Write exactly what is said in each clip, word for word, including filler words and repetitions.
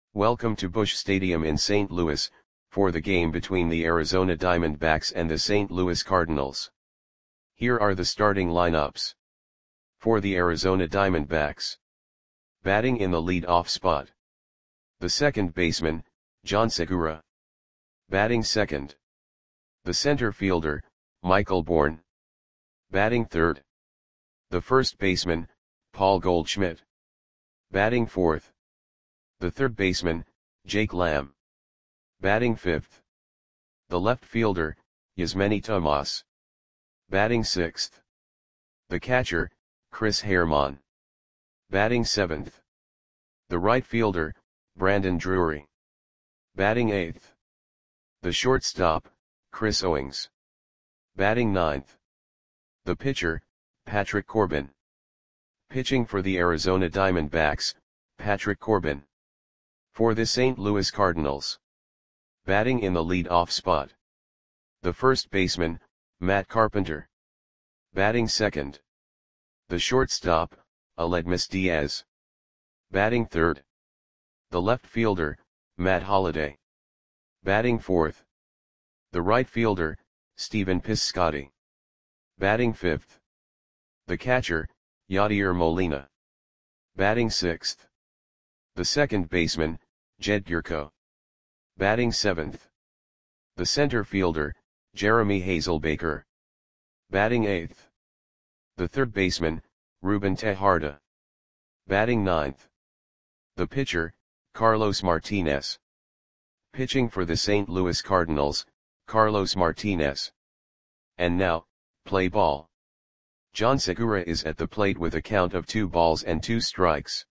Welcome to Busch Stadium in Saint Louis, for the game between the Arizona Diamondbacks and the Saint Louis Cardinals. Here are the starting lineups. For the Arizona Diamondbacks. Batting in the lead-off spot. The second baseman, Jean Segura. Batting second. The center fielder, Michael Bourn. Batting third. The first baseman, Paul Goldschmidt. Batting fourth. The third baseman, Jake Lamb. Batting fifth. The left fielder, Yasmany Tomas. Batting sixth. The catcher, Chris Herrmann. Batting seventh. The right fielder, Brandon Drury. Batting eighth. The shortstop, Chris Owings. Batting ninth. The pitcher, Patrick Corbin. Pitching for the Arizona Diamondbacks, Patrick Corbin. For the Saint Louis Cardinals. Batting in the lead-off spot. The first baseman, Matt Carpenter. Batting second. The shortstop, Aledmys Diaz. Batting third. The left fielder, Matt Holliday. Batting fourth. The right fielder, Stephen Piscotty. Batting fifth. The catcher, Yadier Molina. Batting sixth. The second baseman, Jed Gyorko. Batting seventh. The center fielder, Jeremy Hazelbaker. Batting eighth. The third baseman, Ruben Tejada. Batting ninth. The pitcher, Carlos Martinez. Pitching for the Saint Louis Cardinals, Carlos Martinez. And now, play ball. Jean Segura is at the plate with a count of two balls and two strikes.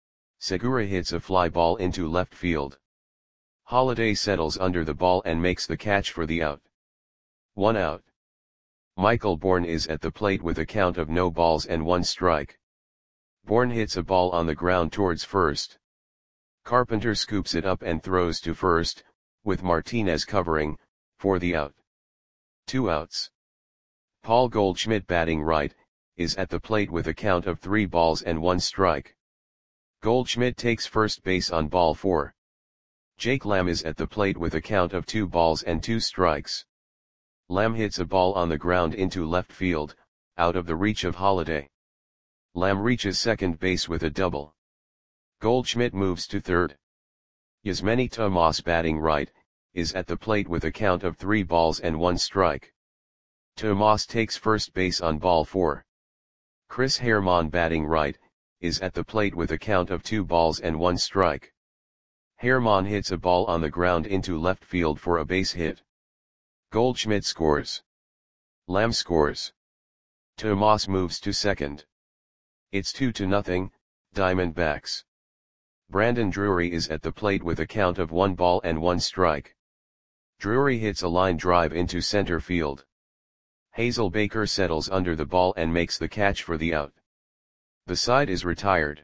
Segura hits a fly ball into left field. Holliday settles under the ball and makes the catch for the out. One out. Michael Bourn is at the plate with a count of no balls and one strike. Bourn hits a ball on the ground towards first. Carpenter scoops it up and throws to first, with Martinez covering, for the out. Two outs. Paul Goldschmidt, batting right, is at the plate with a count of three balls and one strike. Goldschmidt takes first base on ball four. Jake Lamb is at the plate with a count of two balls and two strikes. Lamb hits a ball on the ground into left field, out of the reach of Holliday. Lamb reaches second base with a double. Goldschmidt moves to third. Yasmany Tomas, batting right, is at the plate with a count of three balls and one strike. Tomas takes first base on ball four. Chris Herrmann, batting right, is at the plate with a count of two balls and one strike. Herrmann hits a ball on the ground into left field for a base hit. Goldschmidt scores. Lamb scores. Tomas moves to second. It's two to nothing, Diamondbacks. Brandon Drury is at the plate with a count of one ball and one strike. Drury hits a line drive into center field. Hazelbaker settles under the ball and makes the catch for the out. The side is retired.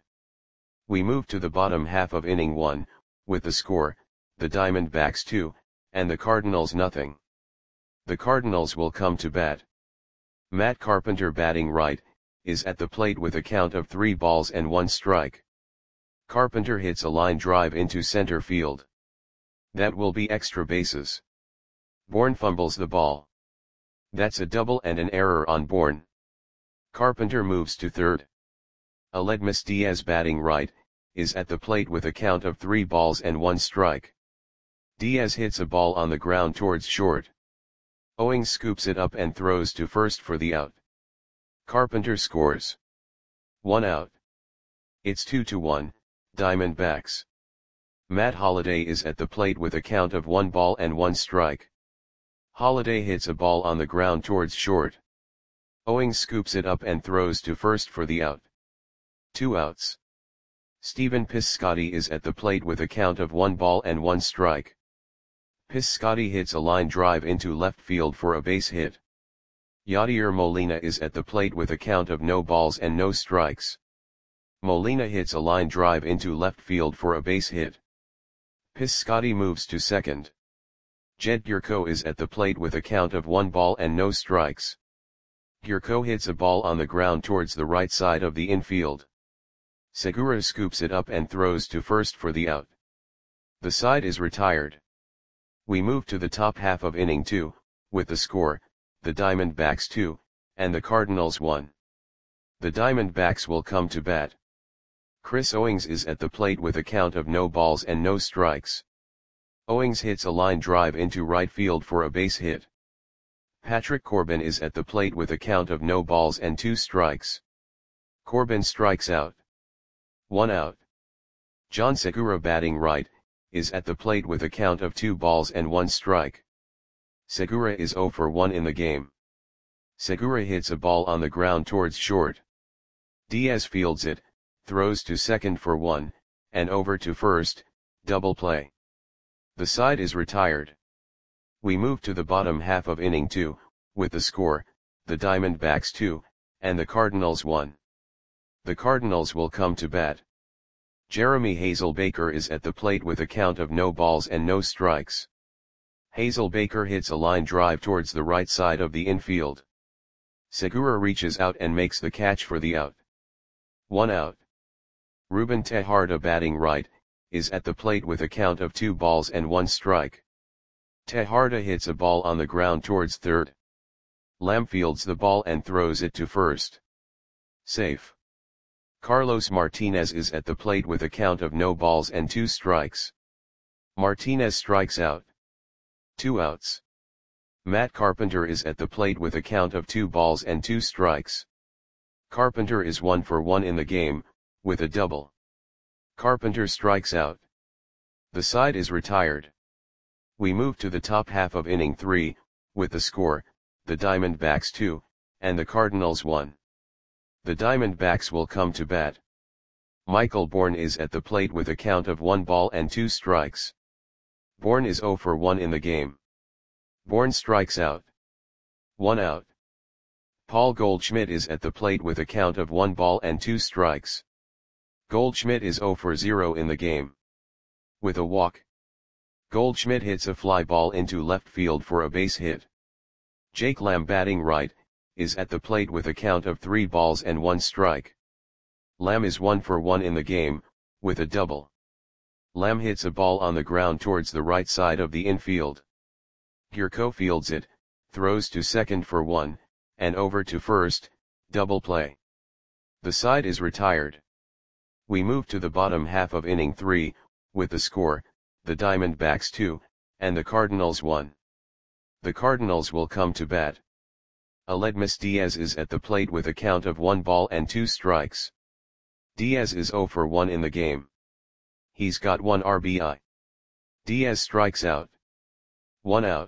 We move to the bottom half of inning one, with the score, the Diamondbacks two, and the Cardinals nothing. The Cardinals will come to bat. Matt Carpenter, batting right, is at the plate with a count of three balls and one strike. Carpenter hits a line drive into center field. That will be extra bases. Bourn fumbles the ball. That's a double and an error on Bourn. Carpenter moves to third. Aledmys Diaz, batting right, is at the plate with a count of three balls and one strike. Diaz hits a ball on the ground towards short. Owings scoops it up and throws to first for the out. Carpenter scores. One out. It's two to one, Diamondbacks. Matt Holliday is at the plate with a count of one ball and one strike. Holliday hits a ball on the ground towards short. Owings scoops it up and throws to first for the out. Two outs. Stephen Piscotty is at the plate with a count of one ball and one strike. Piscotty hits a line drive into left field for a base hit. Yadier Molina is at the plate with a count of no balls and no strikes. Molina hits a line drive into left field for a base hit. Piscotty moves to second. Jed Gyorko is at the plate with a count of one ball and no strikes. Gyorko hits a ball on the ground towards the right side of the infield. Segura scoops it up and throws to first for the out. The side is retired. We move to the top half of inning two, with the score, the Diamondbacks two, and the Cardinals one. The Diamondbacks will come to bat. Chris Owings is at the plate with a count of no balls and no strikes. Owings hits a line drive into right field for a base hit. Patrick Corbin is at the plate with a count of no balls and two strikes. Corbin strikes out. One out. John Segura, batting right, is at the plate with a count of two balls and one strike. Segura is zero for one in the game. Segura hits a ball on the ground towards short. Diaz fields it, throws to second for one, and over to first, double play. The side is retired. We move to the bottom half of inning two, with the score, the Diamondbacks two, and the Cardinals one. The Cardinals will come to bat. Jeremy Hazelbaker is at the plate with a count of no balls and no strikes. Hazelbaker hits a line drive towards the right side of the infield. Segura reaches out and makes the catch for the out. One out. Ruben Tejada, batting right, is at the plate with a count of two balls and one strike. Tejada hits a ball on the ground towards third. Lamb fields the ball and throws it to first. Safe. Carlos Martinez is at the plate with a count of no balls and two strikes. Martinez strikes out. Two outs. Matt Carpenter is at the plate with a count of two balls and two strikes. Carpenter is one for one in the game, with a double. Carpenter strikes out. The side is retired. We move to the top half of inning three, with the score, the Diamondbacks two, and the Cardinals one. The Diamondbacks will come to bat. Michael Bourne is at the plate with a count of one ball and two strikes. Bourne is zero for one in the game. Bourne strikes out. One out. Paul Goldschmidt is at the plate with a count of one ball and two strikes. Goldschmidt is zero for zero in the game. With a walk. Goldschmidt hits a fly ball into left field for a base hit. Jake Lamb, batting right, is at the plate with a count of three balls and one strike. Lamb is one for one in the game, with a double. Lamb hits a ball on the ground towards the right side of the infield. Gierko fields it, throws to second for one, and over to first, double play. The side is retired. We move to the bottom half of inning three, with the score, the Diamondbacks two, and the Cardinals one. The Cardinals will come to bat. Aledmys Diaz is at the plate with a count of one ball and two strikes. Diaz is zero for one in the game. He's got one R B I. Diaz strikes out. One out.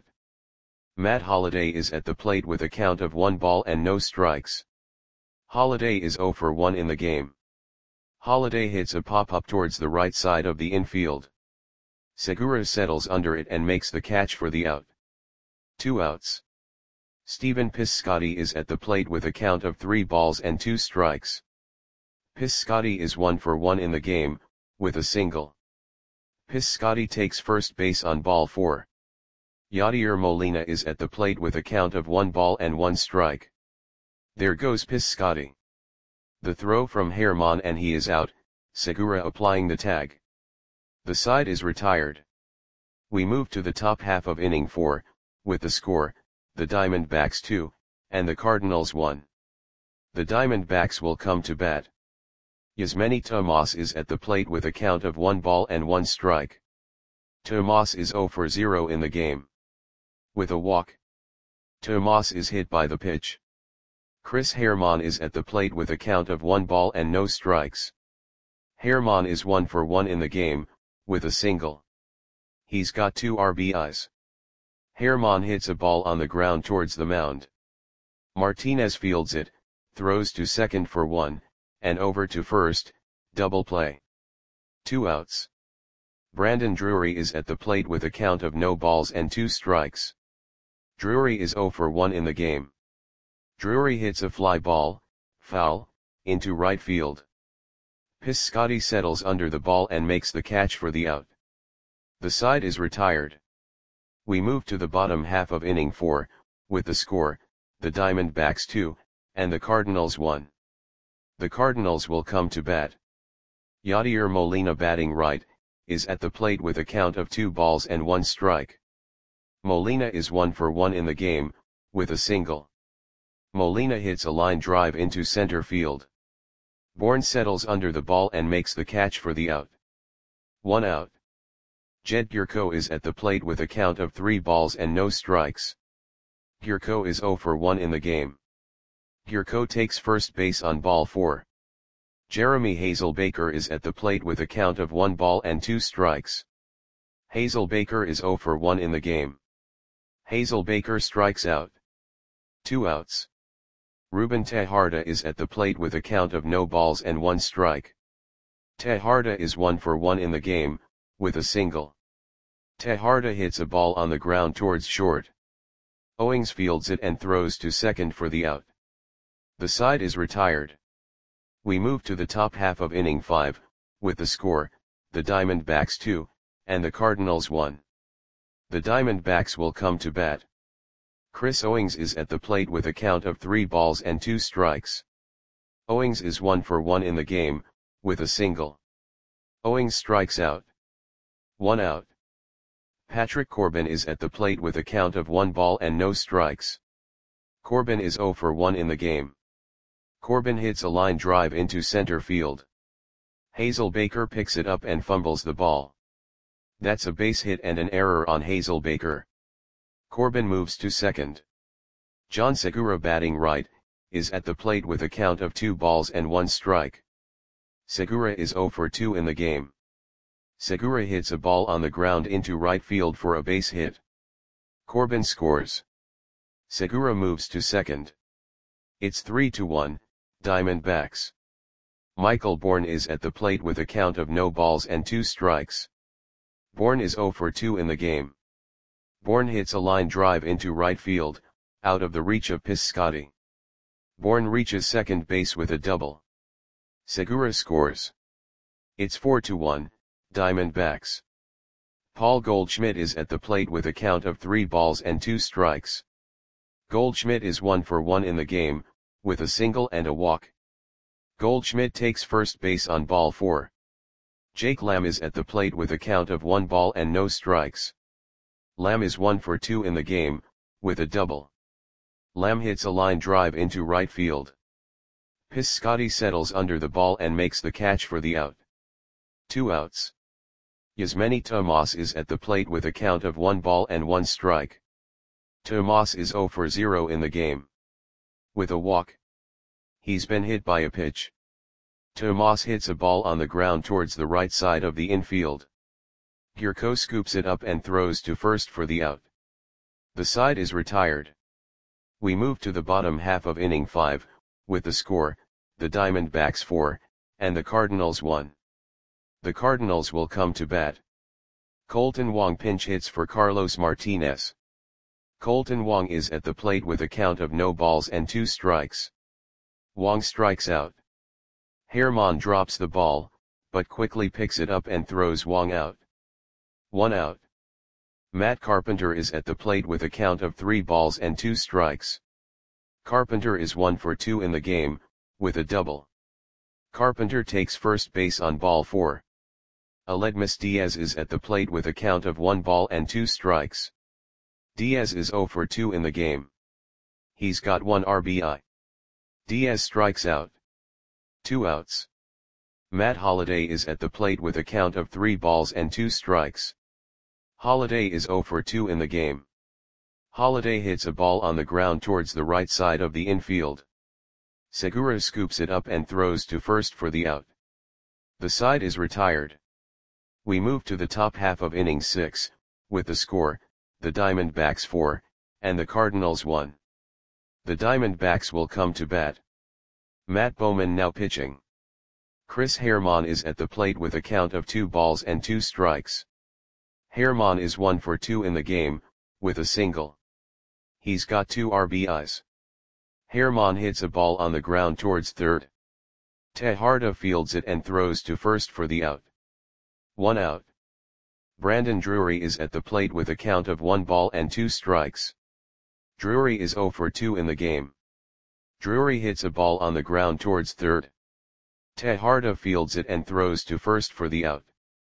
Matt Holliday is at the plate with a count of one ball and no strikes. Holliday is zero for one in the game. Holliday hits a pop-up towards the right side of the infield. Segura settles under it and makes the catch for the out. Two outs. Stephen Piscotty is at the plate with a count of three balls and two strikes. Piscotty is one for one in the game, with a single. Piscotty takes first base on ball four. Yadier Molina is at the plate with a count of one ball and one strike. There goes Piscotty. The throw from Herman and he is out, Segura applying the tag. The side is retired. We move to the top half of inning four, with the score, the Diamondbacks two, and the Cardinals one. The Diamondbacks will come to bat. Yasmany Tomas is at the plate with a count of one ball and one strike. Tomas is zero for zero in the game. With a walk. Tomas is hit by the pitch. Chris Herman is at the plate with a count of one ball and no strikes. Herman is one for one in the game, with a single. He's got two R B Is. Herman hits a ball on the ground towards the mound. Martinez fields it, throws to second for one, and over to first, double play. Two outs. Brandon Drury is at the plate with a count of no balls and two strikes. Drury is zero for one in the game. Drury hits a fly ball, foul, into right field. Piscotty settles under the ball and makes the catch for the out. The side is retired. We move to the bottom half of inning four, with the score, the Diamondbacks two, and the Cardinals one. The Cardinals will come to bat. Yadier Molina, batting right, is at the plate with a count of two balls and one strike. Molina is one for one in the game, with a single. Molina hits a line drive into center field. Bourne settles under the ball and makes the catch for the out. One out. Jed Gyorko is at the plate with a count of three balls and no strikes. Gyorko is zero for one in the game. Gyorko takes first base on ball four. Jeremy Hazelbaker is at the plate with a count of one ball and two strikes. Hazelbaker is zero for one in the game. Hazelbaker strikes out. Two outs. Ruben Tejada is at the plate with a count of no balls and one strike. Tejada is one for one in the game, with a single. Tejada hits a ball on the ground towards short. Owings fields it and throws to second for the out. The side is retired. We move to the top half of inning five, with the score, the Diamondbacks two, and the Cardinals one. The Diamondbacks will come to bat. Chris Owings is at the plate with a count of three balls and two strikes. Owings is one for one in the game, with a single. Owings strikes out. One out. Patrick Corbin is at the plate with a count of one ball and no strikes. Corbin is zero for one in the game. Corbin hits a line drive into center field. Hazelbaker picks it up and fumbles the ball. That's a base hit and an error on Hazelbaker. Corbin moves to second. John Segura, batting right, is at the plate with a count of two balls and one strike. Segura is zero for two in the game. Segura hits a ball on the ground into right field for a base hit. Corbin scores. Segura moves to second. It's three to one, Diamondbacks. Michael Bourne is at the plate with a count of no balls and two strikes. Bourne is zero for two in the game. Bourne hits a line drive into right field, out of the reach of Piscotty. Bourne reaches second base with a double. Segura scores. It's four to one, Diamondbacks. Paul Goldschmidt is at the plate with a count of three balls and two strikes. Goldschmidt is one for one in the game, with a single and a walk. Goldschmidt takes first base on ball four. Jake Lamb is at the plate with a count of one ball and no strikes. Lamb is one for two in the game, with a double. Lamb hits a line drive into right field. Piscotty settles under the ball and makes the catch for the out. Two outs. Yasmany Tomas is at the plate with a count of one ball and one strike. Tomas is zero for zero in the game. With a walk. He's been hit by a pitch. Tomas hits a ball on the ground towards the right side of the infield. Gyorko scoops it up and throws to first for the out. The side is retired. We move to the bottom half of inning five, with the score, the Diamondbacks four, and the Cardinals one. The Cardinals will come to bat. Colton Wong pinch hits for Carlos Martinez. Colton Wong is at the plate with a count of no balls and two strikes. Wong strikes out. Herman drops the ball, but quickly picks it up and throws Wong out. One out. Matt Carpenter is at the plate with a count of three balls and two strikes. Carpenter is one for two in the game, with a double. Carpenter takes first base on ball four. Aledmus Diaz is at the plate with a count of one ball and two strikes. Diaz is zero for two in the game. He's got one R B I. Diaz strikes out. Two outs. Matt Holliday is at the plate with a count of three balls and two strikes. Holliday is zero for two in the game. Holliday hits a ball on the ground towards the right side of the infield. Segura scoops it up and throws to first for the out. The side is retired. We move to the top half of inning six, with the score, the Diamondbacks four, and the Cardinals one. The Diamondbacks will come to bat. Matt Bowman now pitching. Chris Herman is at the plate with a count of two balls and two strikes. Herman is one for two in the game, with a single. He's got two R B Is. Herman hits a ball on the ground towards third. Tejada fields it and throws to first for the out. One out. Brandon Drury is at the plate with a count of one ball and two strikes. Drury is zero for two in the game. Drury hits a ball on the ground towards third. Tejada fields it and throws to first for the out.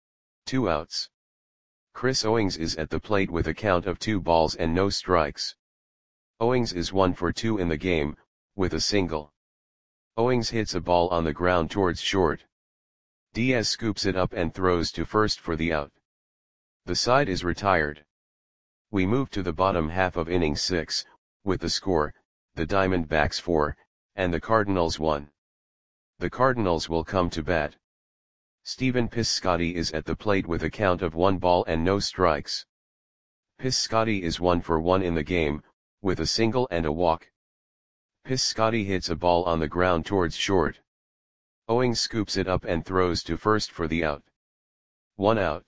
Two outs. Chris Owings is at the plate with a count of two balls and no strikes. Owings is one for two in the game, with a single. Owings hits a ball on the ground towards short. Diaz scoops it up and throws to first for the out. The side is retired. We move to the bottom half of inning six, with the score, the Diamondbacks four, and the Cardinals one. The Cardinals will come to bat. Stephen Piscotty is at the plate with a count of one ball and no strikes. Piscotty is one for one in the game, with a single and a walk. Piscotty hits a ball on the ground towards short. Owings scoops it up and throws to first for the out. One out.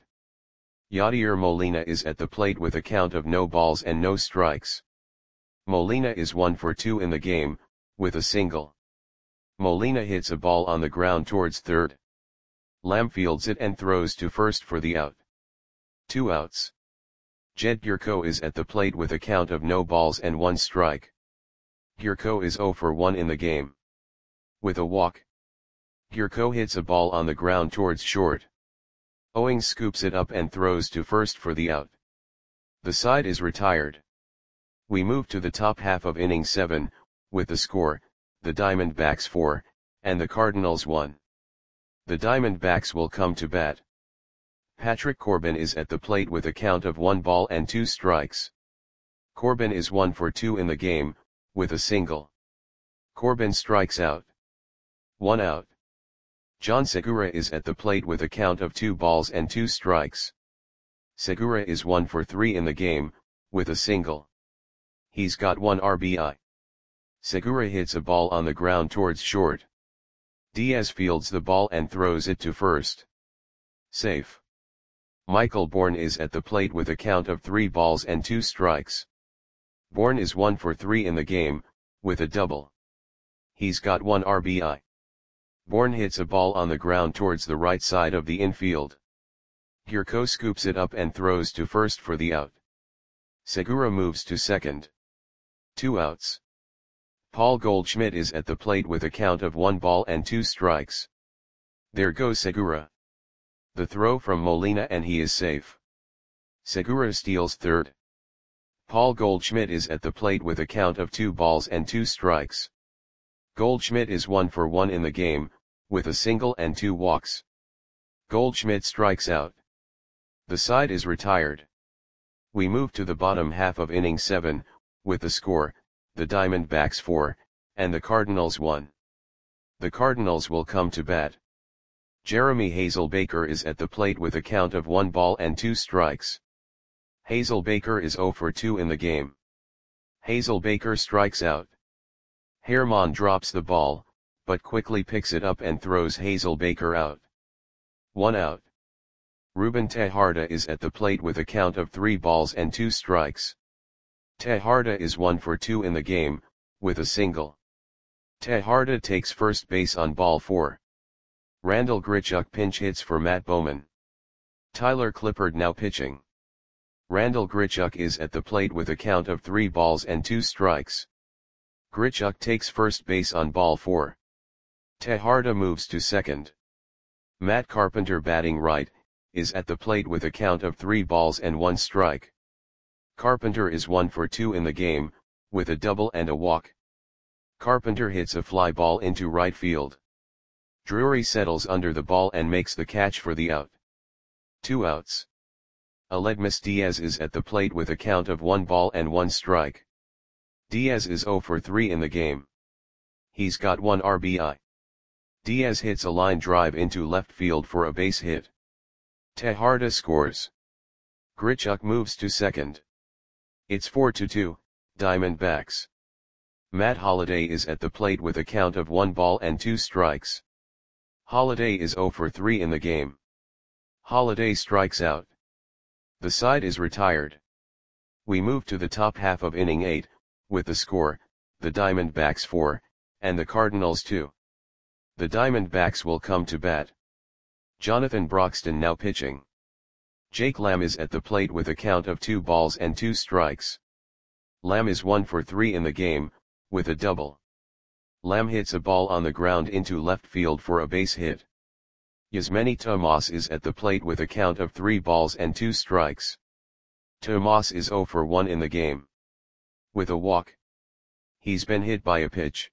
Yadier Molina is at the plate with a count of no balls and no strikes. Molina is one for two in the game, with a single. Molina hits a ball on the ground towards third. Lamb fields it and throws to first for the out. Two outs. Jed Gyorko is at the plate with a count of no balls and one strike. Gyorko is zero for one in the game. With a walk. Gyorko hits a ball on the ground towards short. Owings scoops it up and throws to first for the out. The side is retired. We move to the top half of inning seven, with the score, the Diamondbacks four, and the Cardinals one. The Diamondbacks will come to bat. Patrick Corbin is at the plate with a count of one ball and two strikes. Corbin is one for two in the game, with a single. Corbin strikes out. One out. John Segura is at the plate with a count of two balls and two strikes. Segura is one for three in the game, with a single. He's got one R B I. Segura hits a ball on the ground towards short. Diaz fields the ball and throws it to first. Safe. Michael Bourne is at the plate with a count of three balls and two strikes. Bourne is one for three in the game, with a double. He's got one R B I. Bourne hits a ball on the ground towards the right side of the infield. Gyorko scoops it up and throws to first for the out. Segura moves to second. Two outs. Paul Goldschmidt is at the plate with a count of one ball and two strikes. There goes Segura. The throw from Molina and he is safe. Segura steals third. Paul Goldschmidt is at the plate with a count of two balls and two strikes. Goldschmidt is one for one in the game, with a single and two walks. Goldschmidt strikes out. The side is retired. We move to the bottom half of inning seven, with the score, the Diamondbacks four, and the Cardinals one. The Cardinals will come to bat. Jeremy Hazelbaker is at the plate with a count of one ball and two strikes. Hazelbaker is zero for two in the game. Hazelbaker strikes out. Herman drops the ball, but quickly picks it up and throws Hazelbaker out. One out. Ruben Tejada is at the plate with a count of three balls and two strikes. Tejada is one for two in the game, with a single. Tejada takes first base on ball four. Randall Grichuk pinch hits for Matt Bowman. Tyler Clippard now pitching. Randall Grichuk is at the plate with a count of three balls and two strikes. Grichuk takes first base on ball four. Tejada moves to second. Matt Carpenter batting right, is at the plate with a count of three balls and one strike. Carpenter is one for two in the game, with a double and a walk. Carpenter hits a fly ball into right field. Drury settles under the ball and makes the catch for the out. Two outs. Aledmys Diaz is at the plate with a count of one ball and one strike. Diaz is zero for three in the game. He's got one R B I. Diaz hits a line drive into left field for a base hit. Tejada scores. Grichuk moves to second. It's four to two, Diamondbacks. Matt Holliday is at the plate with a count of one ball and two strikes. Holliday is zero for three in the game. Holliday strikes out. The side is retired. We move to the top half of inning eight, with the score, the Diamondbacks four, and the Cardinals two. The Diamondbacks will come to bat. Jonathan Broxton now pitching. Jake Lamb is at the plate with a count of two balls and two strikes. Lamb is one for three in the game, with a double. Lamb hits a ball on the ground into left field for a base hit. Yasmani Tomas is at the plate with a count of three balls and two strikes. Tomas is zero for one in the game. With a walk. He's been hit by a pitch.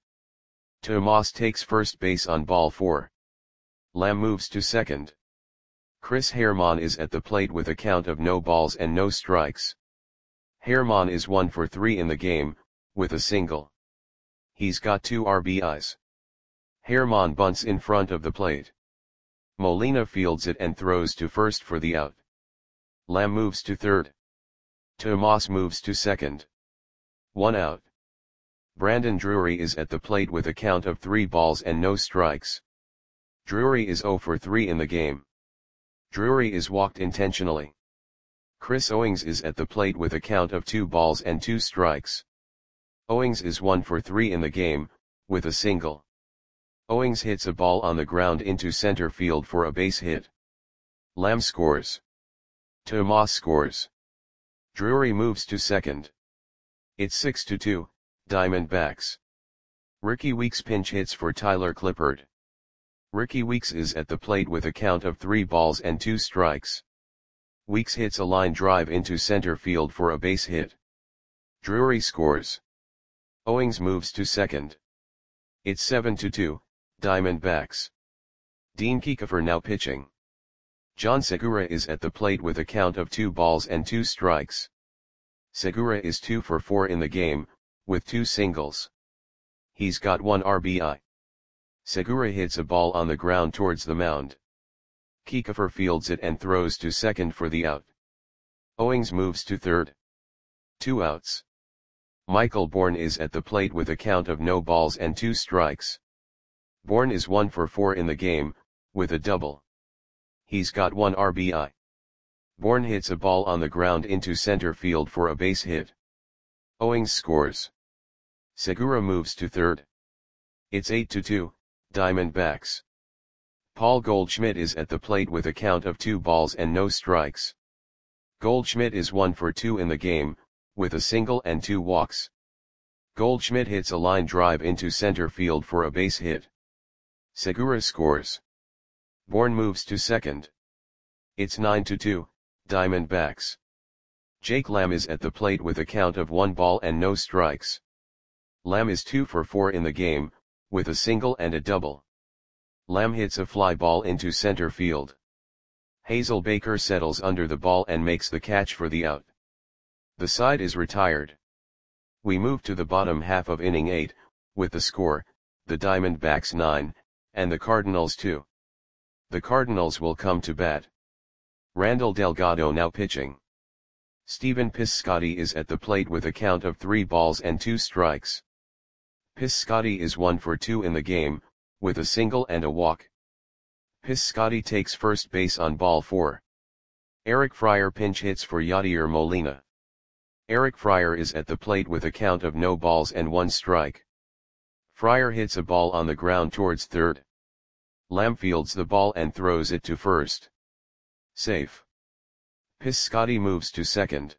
Tomas takes first base on ball four. Lamb moves to second. Chris Herrmann is at the plate with a count of no balls and no strikes. Herrmann is one for three in the game, with a single. He's got two R B Is. Herrmann bunts in front of the plate. Molina fields it and throws to first for the out. Lamb moves to third. Tomas moves to second. One out. Brandon Drury is at the plate with a count of three balls and no strikes. Drury is zero for three in the game. Drury is walked intentionally. Chris Owings is at the plate with a count of two balls and two strikes. Owings is one for three in the game, with a single. Owings hits a ball on the ground into center field for a base hit. Lamb scores. Tomas scores. Drury moves to second. It's six to two, Diamondbacks. Ricky Weeks pinch hits for Tyler Clippard. Ricky Weeks is at the plate with a count of three balls and two strikes. Weeks hits a line drive into center field for a base hit. Drury scores. Owings moves to second. It's seven to two, Diamondbacks. Dean Kiefer now pitching. John Segura is at the plate with a count of two balls and two strikes. Segura is two for four in the game, with two singles. He's got one R B I. Segura hits a ball on the ground towards the mound. Kiefer fields it and throws to second for the out. Owings moves to third. Two outs. Michael Bourne is at the plate with a count of no balls and two strikes. Bourne is one for four in the game, with a double. He's got one R B I. Bourne hits a ball on the ground into center field for a base hit. Owings scores. Segura moves to third. It's eight to two, Diamondbacks. Paul Goldschmidt is at the plate with a count of two balls and no strikes. Goldschmidt is one for two in the game, with a single and two walks. Goldschmidt hits a line drive into center field for a base hit. Segura scores. Bourne moves to second. It's nine to two, Diamondbacks. Jake Lamb is at the plate with a count of one ball and no strikes. Lamb is two for four in the game, with a single and a double. Lamb hits a fly ball into center field. Hazel Baker settles under the ball and makes the catch for the out. The side is retired. We move to the bottom half of inning eight, with the score, the Diamondbacks nine, and the Cardinals two. The Cardinals will come to bat. Randall Delgado now pitching. Stephen Piscotty is at the plate with a count of three balls and two strikes. Piscotty is one for two in the game, with a single and a walk. Piscotty takes first base on ball four. Eric Fryer pinch hits for Yadier Molina. Eric Fryer is at the plate with a count of no balls and one strike. Fryer hits a ball on the ground towards third. Lamb fields the ball and throws it to first. Safe. Piscotty moves to second.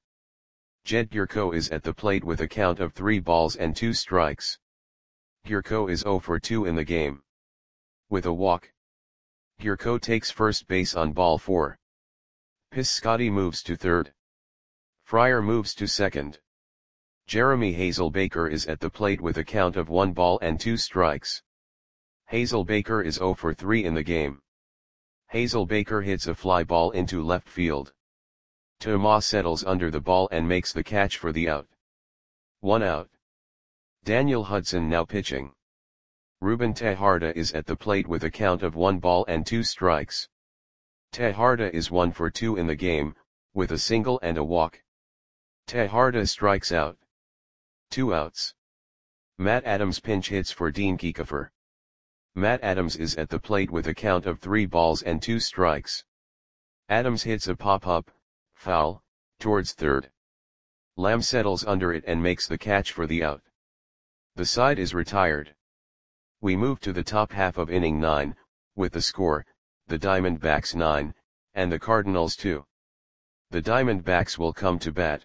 Jed Gurko is at the plate with a count of three balls and two strikes. Gurko is zero for two in the game. With a walk. Gurko takes first base on ball four. Piscotty moves to third. Fryer moves to second. Jeremy Hazel Baker is at the plate with a count of one ball and two strikes. Hazel Baker is zero for three in the game. Hazel Baker hits a fly ball into left field. Tomas settles under the ball and makes the catch for the out. One out. Daniel Hudson now pitching. Ruben Tejada is at the plate with a count of one ball and two strikes. Tejada is one for two in the game, with a single and a walk. Tejada strikes out. Two outs. Matt Adams pinch hits for Dean Kiefer. Matt Adams is at the plate with a count of three balls and two strikes. Adams hits a pop-up, foul, towards third. Lamb settles under it and makes the catch for the out. The side is retired. We move to the top half of inning nine, with the score, the Diamondbacks nine, and the Cardinals two. The Diamondbacks will come to bat.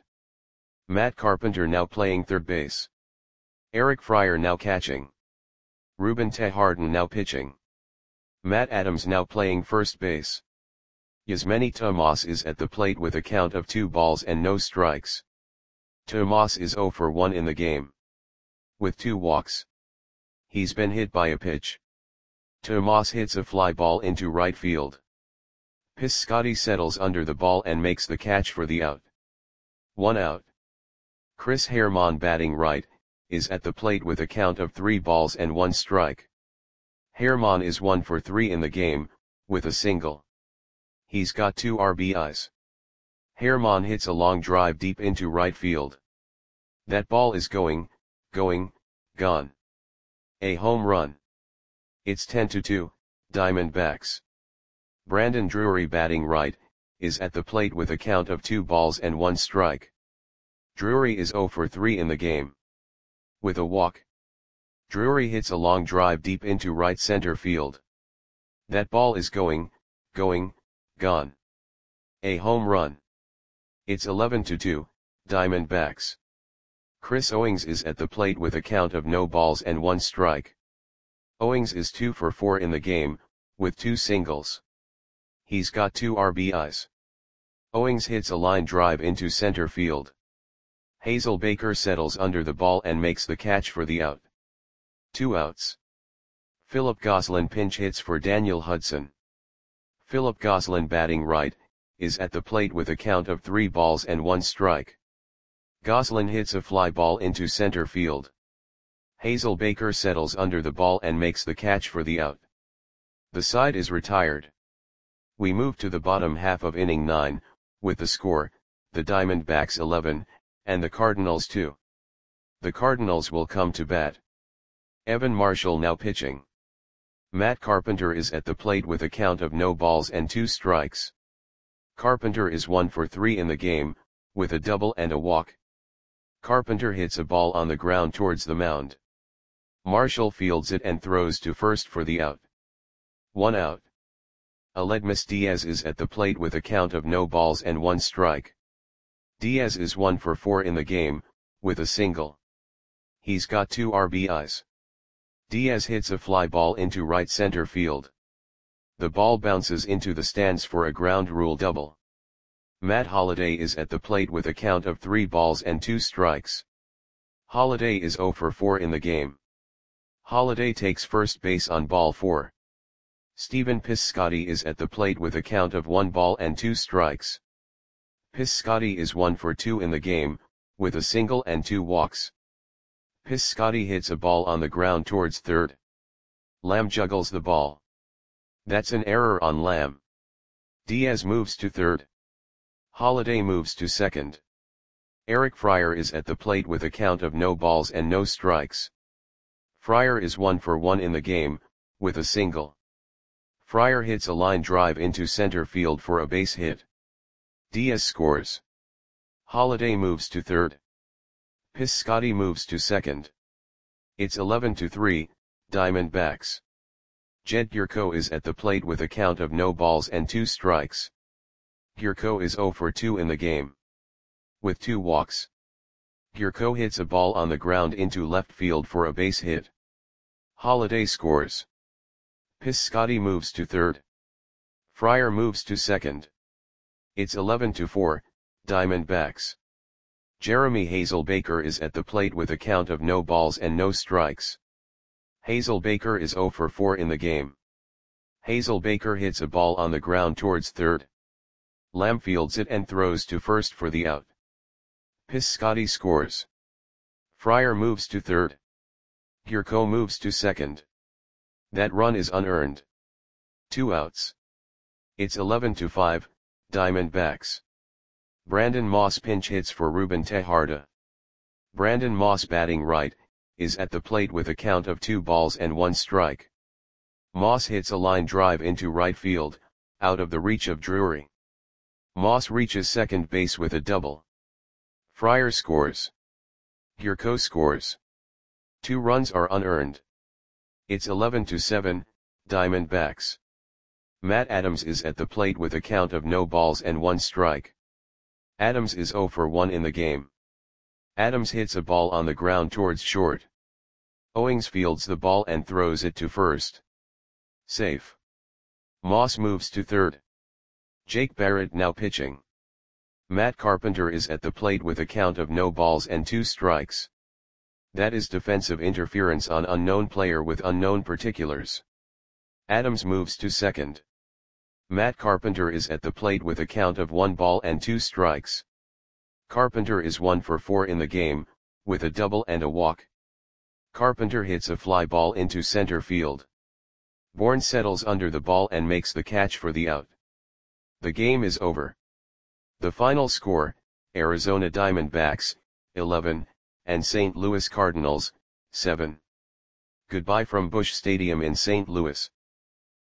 Matt Carpenter now playing third base. Eric Fryer now catching. Ruben Tejada now pitching. Matt Adams now playing first base. Yasmany Tomas is at the plate with a count of two balls and no strikes. Tomas is zero for one in the game, with two walks. He's been hit by a pitch. Tomas hits a fly ball into right field. Piscotty settles under the ball and makes the catch for the out. One out. Chris Herrmann batting right, is at the plate with a count of three balls and one strike. Herrmann is one for three in the game, with a single. He's got two R B Is. Herrmann hits a long drive deep into right field. That ball is going, going, gone. A home run. It's ten to two, Diamondbacks. Brandon Drury batting right, is at the plate with a count of two balls and one strike. Drury is zero for three in the game, with a walk. Drury hits a long drive deep into right center field. That ball is going, going, gone. A home run. It's eleven to two, Diamondbacks. Chris Owings is at the plate with a count of no balls and one strike. Owings is two for four in the game, with two singles. He's got two R B Is. Owings hits a line drive into center field. Hazelbaker settles under the ball and makes the catch for the out. Two outs. Philip Gosselin pinch hits for Daniel Hudson. Philip Gosselin batting right, is at the plate with a count of three balls and one strike. Gosselin hits a fly ball into center field. Hazelbaker settles under the ball and makes the catch for the out. The side is retired. We move to the bottom half of inning nine, with the score, the Diamondbacks eleven, and the Cardinals two. The Cardinals will come to bat. Evan Marshall now pitching. Matt Carpenter is at the plate with a count of no balls and two strikes. Carpenter is one for three in the game, with a double and a walk. Carpenter hits a ball on the ground towards the mound. Marshall fields it and throws to first for the out. One out. Aledmus Diaz is at the plate with a count of no balls and one strike. Diaz is one for four in the game, with a single. He's got two R B Is. Diaz hits a fly ball into right center field. The ball bounces into the stands for a ground rule double. Matt Holliday is at the plate with a count of three balls and two strikes. Holliday is zero for four in the game. Holliday takes first base on ball four. Stephen Piscotty is at the plate with a count of one ball and two strikes. Piscotty is one for two in the game, with a single and two walks. Piscotty hits a ball on the ground towards third. Lamb juggles the ball. That's an error on Lamb. Diaz moves to third. Holliday moves to second. Eric Fryer is at the plate with a count of no balls and no strikes. Fryer is one for one in the game, with a single. Fryer hits a line drive into center field for a base hit. Diaz scores. Holliday moves to third. Piscotty moves to second. It's eleven to three, Diamondbacks. Jed Gyorko is at the plate with a count of no balls and two strikes. Gyorko is zero for two in the game, with two walks. Gyorko hits a ball on the ground into left field for a base hit. Holliday scores. Piscotty moves to third. Fryer moves to second. It's eleven to four, Diamondbacks. Jeremy Hazelbaker is at the plate with a count of no balls and no strikes. Hazelbaker is zero for four in the game. Hazelbaker hits a ball on the ground towards third. Lamb fields it and throws to first for the out. Piscotty scores. Fryer moves to third. Gyorko moves to second. That run is unearned. Two outs. It's eleven to five, Diamondbacks. Brandon Moss pinch hits for Ruben Tejada. Brandon Moss batting right, is at the plate with a count of two balls and one strike. Moss hits a line drive into right field, out of the reach of Drury. Moss reaches second base with a double. Fryer scores. Gyorko scores. Two runs are unearned. It's eleven to seven, Diamondbacks. Matt Adams is at the plate with a count of no balls and one strike. Adams is zero for one in the game. Adams hits a ball on the ground towards short. Owings fields the ball and throws it to first. Safe. Moss moves to third. Jake Barrett now pitching. Matt Carpenter is at the plate with a count of no balls and two strikes. That is defensive interference on unknown player with unknown particulars. Adams moves to second. Matt Carpenter is at the plate with a count of one ball and two strikes. Carpenter is one for four in the game, with a double and a walk. Carpenter hits a fly ball into center field. Bourne settles under the ball and makes the catch for the out. The game is over. The final score, Arizona Diamondbacks, eleven, and Saint Louis Cardinals, seven. Goodbye from Busch Stadium in Saint Louis.